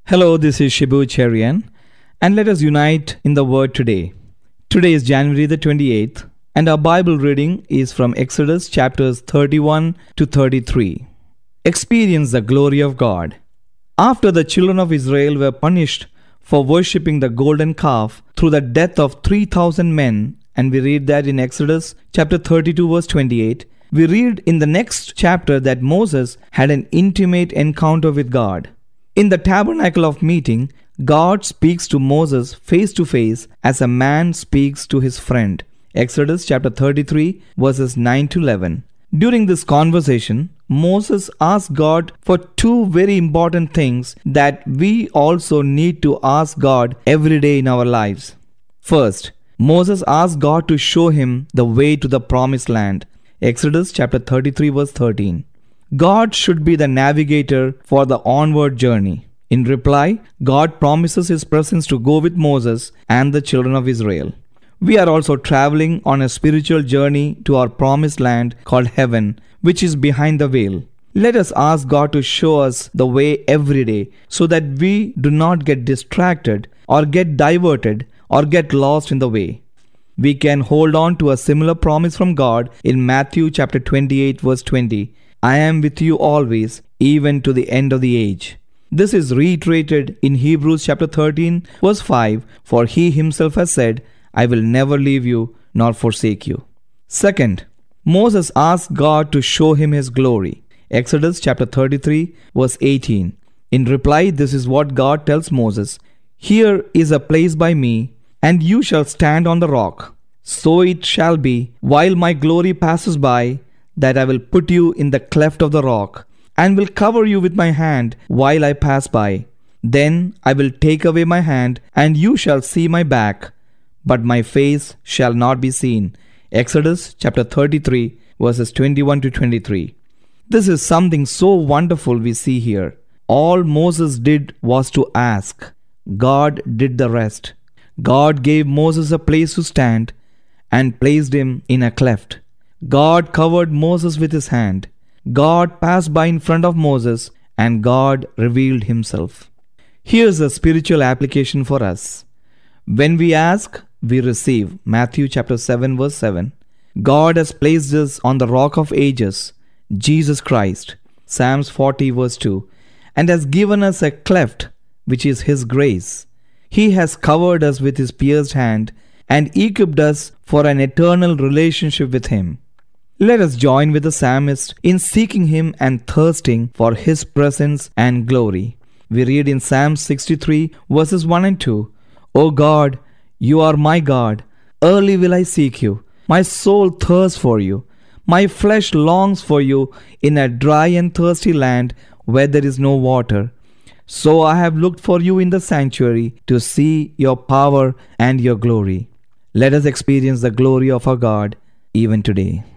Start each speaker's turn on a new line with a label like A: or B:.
A: Hello, this is Shibu Cherian, and let us unite in the Word today. Today is January the 28th, and our Bible reading is from Exodus chapters 31 to 33. Experience the glory of God. After the children of Israel were punished for worshipping the golden calf through the death of 3,000 men, and we read that in Exodus chapter 32 verse 28, we read in the next chapter that Moses had an intimate encounter with God. In the tabernacle of meeting, God speaks to Moses face to face as a man speaks to his friend. Exodus chapter 33 verses 9 to 11. During this conversation, Moses asked God for two very important things that we also need to ask God every day in our lives. First, Moses asked God to show him the way to the promised land. Exodus chapter 33 verse 13. God should be the navigator for the onward journey. In reply, God promises His presence to go with Moses and the children of Israel. We are also traveling on a spiritual journey to our promised land called heaven, which is behind the veil. Let us ask God to show us the way every day so that we do not get distracted or get diverted or get lost in the way. We can hold on to a similar promise from God in Matthew chapter 28 verse 20. I am with you always, even to the end of the age. This is reiterated in Hebrews chapter 13 verse 5. For He Himself has said, I will never leave you nor forsake you. Second, Moses asked God to show him His glory. Exodus chapter 33 verse 18. In reply, this is what God tells Moses. Here is a place by me, and you shall stand on the rock. So it shall be, while my glory passes by, that I will put you in the cleft of the rock, and will cover you with my hand while I pass by. Then I will take away my hand, and you shall see my back, but my face shall not be seen. Exodus chapter 33 verses 21 to 23. This is something so wonderful we see here. All Moses did was to ask. God did the rest. God gave Moses a place to stand and placed him in a cleft. God covered Moses with His hand. God passed by in front of Moses, and God revealed Himself. Here's a spiritual application for us. When we ask, we receive. Matthew chapter 7 verse 7. God has placed us on the rock of ages, Jesus Christ. Psalms 40 verse 2. And has given us a cleft, which is His grace. He has covered us with His pierced hand and equipped us for an eternal relationship with Him. Let us join with the psalmist in seeking Him and thirsting for His presence and glory. We read in Psalm 63 verses 1 and 2. O God, You are my God. Early will I seek You. My soul thirsts for You. My flesh longs for You in a dry and thirsty land where there is no water. So I have looked for You in the sanctuary to see Your power and Your glory. Let us experience the glory of our God even today.